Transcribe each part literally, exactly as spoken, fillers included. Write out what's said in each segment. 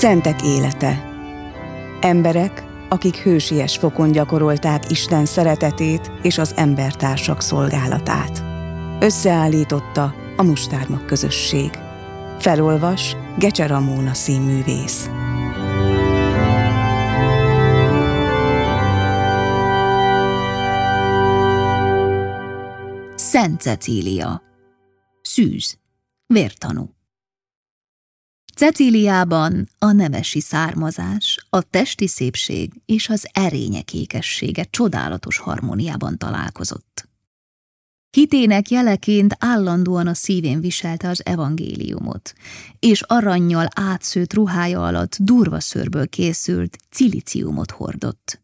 Szentek élete. Emberek, akik hősies fokon gyakorolták Isten szeretetét és az embertársak szolgálatát. Összeállította a Mustármag közösség. Felolvas Gecse Ramóna színművész. Szent Cecília. Szűz. Vértanú. Cecíliában a nemesi származás, a testi szépség és az erények ékessége csodálatos harmóniában találkozott. Hitének jeleként állandóan a szívén viselte az evangéliumot, és arannyal átszőtt ruhája alatt durva szőrből készült cilíciumot hordott.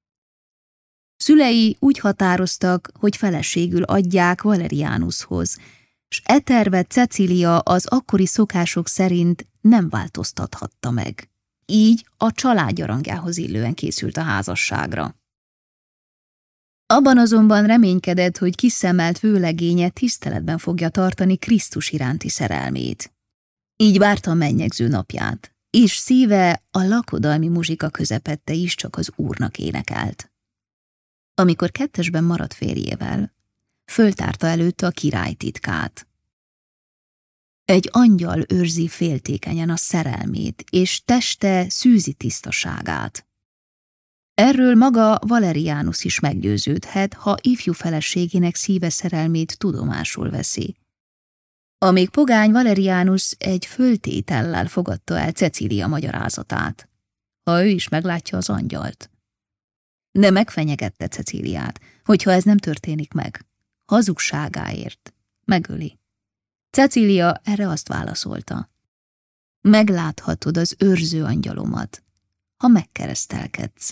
Szülei úgy határoztak, hogy feleségül adják Valerianushoz, s e tervet Cecília az akkori szokások szerint nem változtathatta meg. Így a családja rangjához illően készült a házasságra. Abban azonban reménykedett, hogy kiszemelt vőlegénye tiszteletben fogja tartani Krisztus iránti szerelmét. Így várta a mennyegző napját, és szíve a lakodalmi muzsika közepette is csak az Úrnak énekelt. Amikor kettesben maradt férjével, föltárta előtte a király titkát. Egy angyal őrzi féltékenyen a szerelmét, és teste szűzi tisztaságát. Erről maga Valerianus is meggyőződhet, ha ifjú feleségének szíve szerelmét tudomásul veszi. Amíg pogány Valerianus egy föltétellel fogadta el Cecília magyarázatát, ha ő is meglátja az angyalt. De megfenyegette Cecíliát, hogyha ez nem történik meg, hazugságáért megöli. Cecília erre azt válaszolta: megláthatod az őrző angyalomat, ha megkeresztelkedsz.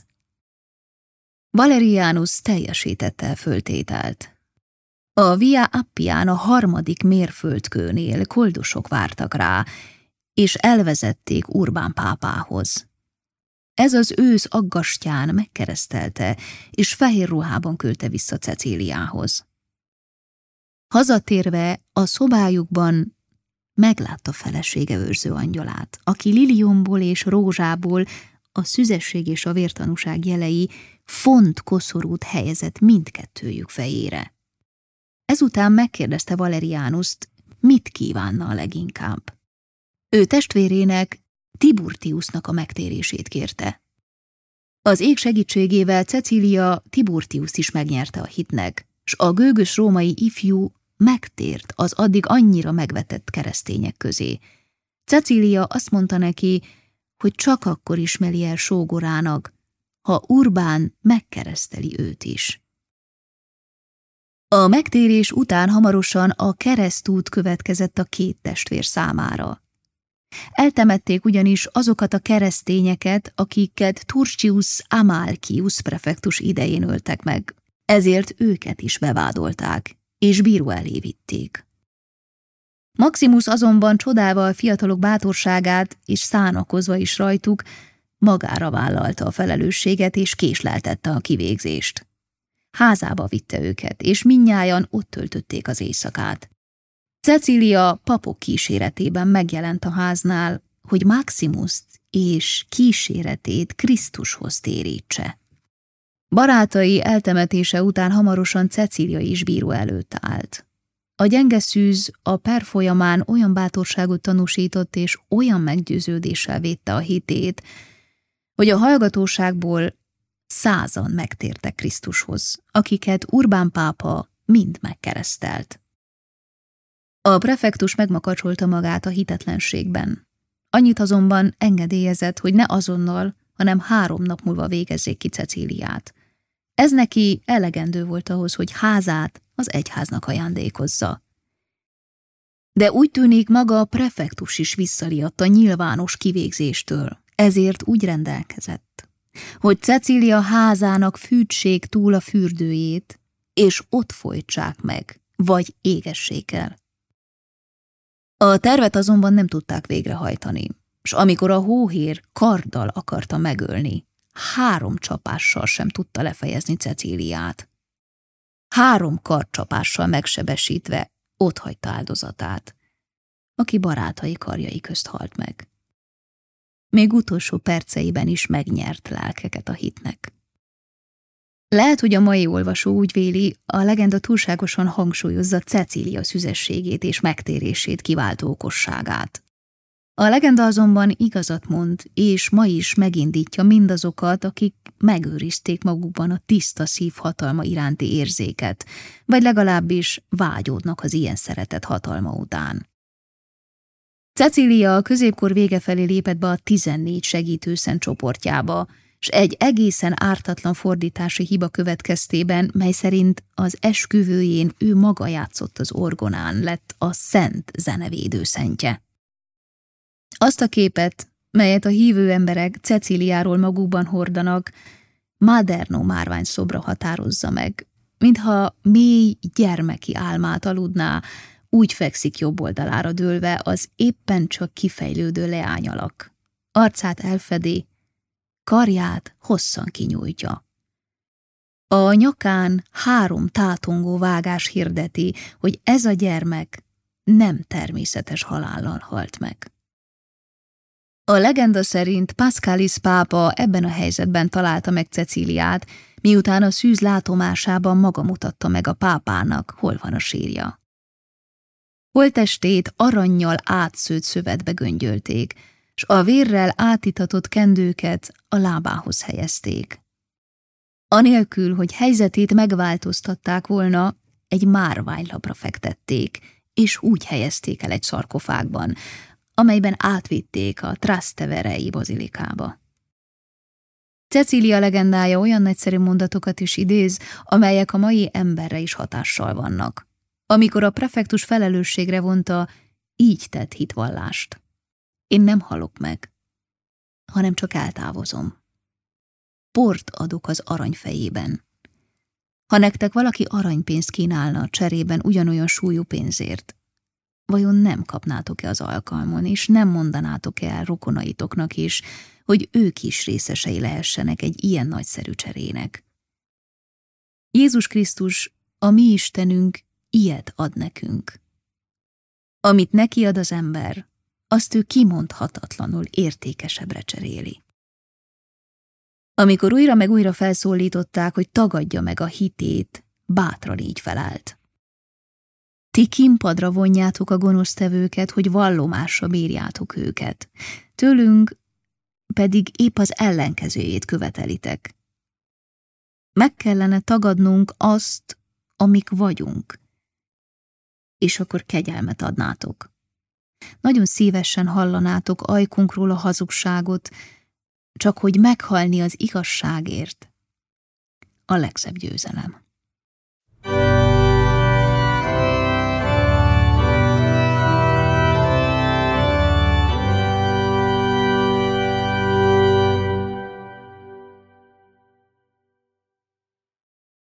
Valerianus teljesítette a föltételt. A Via Appián a harmadik mérföldkőnél koldusok vártak rá, és elvezették Urbán pápához. Ez az ősz aggastyán megkeresztelte, és fehér ruhában küldte vissza Cecíliához. Hazatérve a szobájukban meglátta felesége őrző angyalát, aki liliomból és rózsából, a szüzesség és a vértanúság jelei, font koszorút helyezett mindkettőjük fejére. Ezután megkérdezte Valerianust, mit kívánna a leginkább. Ő testvérének, Tiburtiusnak a megtérését kérte. Az ég segítségével Cecília Tiburtiust is megnyerte a hitnek, s a gőgös római ifjú megtért az addig annyira megvetett keresztények közé. Cecília azt mondta neki, hogy csak akkor ismeri el sógorának, ha Urbán megkereszteli őt is. A megtérés után hamarosan a keresztút következett a két testvér számára. Eltemették ugyanis azokat a keresztényeket, akiket Turcius Amalcius prefektus idején öltek meg, ezért őket is bevádolták, és bíró elé vitték. Maximus azonban csodálva a fiatalok bátorságát, és szánakozva is rajtuk, magára vállalta a felelősséget, és késleltette a kivégzést. Házába vitte őket, és mindnyájan ott töltötték az éjszakát. Cecília papok kíséretében megjelent a háznál, hogy Maximust és kíséretét Krisztushoz térítse. Barátai eltemetése után hamarosan Cecília is bíró előtt állt. A gyenge szűz a per folyamán olyan bátorságot tanúsított és olyan meggyőződéssel védte a hitét, hogy a hallgatóságból százan megtértek Krisztushoz, akiket Urbán pápa mind megkeresztelt. A prefektus megmakacsolta magát a hitetlenségben. Annyit azonban engedélyezett, hogy ne azonnal, hanem három nap múlva végezzék ki Cecíliát. Ez neki elegendő volt ahhoz, hogy házát az egyháznak ajándékozza. De úgy tűnik, maga a prefektus is visszariadt a nyilvános kivégzéstől, ezért úgy rendelkezett, hogy Cecília házának fűtsék túl a fürdőjét, és ott folytsák meg, vagy égessék el. A tervet azonban nem tudták végrehajtani, s amikor a hóhér karddal akarta megölni, három csapással sem tudta lefejezni Cecíliát. Három kardcsapással megsebesítve otthagyta áldozatát, aki barátai karjai közt halt meg. még utolsó perceiben is megnyert lelkeket a hitnek. Lehet, hogy a mai olvasó úgy véli, a legenda túlságosan hangsúlyozza Cecília szüzességét és megtérését kiváltó okosságát. A legenda azonban igazat mond, és ma is megindítja mindazokat, akik megőrizték magukban a tiszta szív hatalma iránti érzéket, vagy legalábbis vágyódnak az ilyen szeretet hatalma után. Cecília a középkor vége felé lépett be a tizennégy segítőszent csoportjába, s egy egészen ártatlan fordítási hiba következtében, mely szerint az esküvőjén ő maga játszott az orgonán, lett a szent zenevédő szentje. Azt a képet, melyet a hívő emberek Cecíliáról magukban hordanak, Maderno márványszobra határozza meg, mintha mély gyermeki álmát aludná, úgy fekszik jobb oldalára dőlve az éppen csak kifejlődő leányalak. Arcát elfedi, karját hosszan kinyújtja. A nyakán három tátongó vágás hirdeti, hogy ez a gyermek nem természetes halállal halt meg. A legenda szerint Pascalis pápa ebben a helyzetben találta meg Cecíliát, miután a szűz látomásában maga mutatta meg a pápának, hol van a sírja. Holttestét arannyal átszőtt szövetbe göngyölték, s a vérrel átitatott kendőket a lábához helyezték. Anélkül, hogy helyzetét megváltoztatták volna, egy márványlapra fektették, és úgy helyezték el egy szarkofágban, amelyben átvitték a Trasteverei bazilikába. Cecília legendája olyan nagyszerű mondatokat is idéz, amelyek a mai emberre is hatással vannak. Amikor a prefektus felelősségre vonta, így tett hitvallást. Én nem halok meg, hanem csak eltávozom. Port adok az arany fejében. Ha nektek valaki aranypénzt kínálna cserében ugyanolyan súlyú pénzért, vajon nem kapnátok-e az alkalmon, és nem mondanátok-e el rokonaitoknak is, hogy ők is részesei lehessenek egy ilyen nagyszerű cserének? Jézus Krisztus, a mi Istenünk, ilyet ad nekünk. Amit neki ad az ember, azt ő kimondhatatlanul értékesebbre cseréli. Amikor újra meg újra felszólították, hogy tagadja meg a hitét, bátran így felállt. Ti kínpadra vonjátok a gonosztevőket, hogy vallomásra bírjátok őket. Tőlünk pedig épp az ellenkezőjét követelitek. Meg kellene tagadnunk azt, amik vagyunk, és akkor kegyelmet adnátok. Nagyon szívesen hallanátok ajkunkról a hazugságot, csak hogy meghalni az igazságért a legszebb győzelem.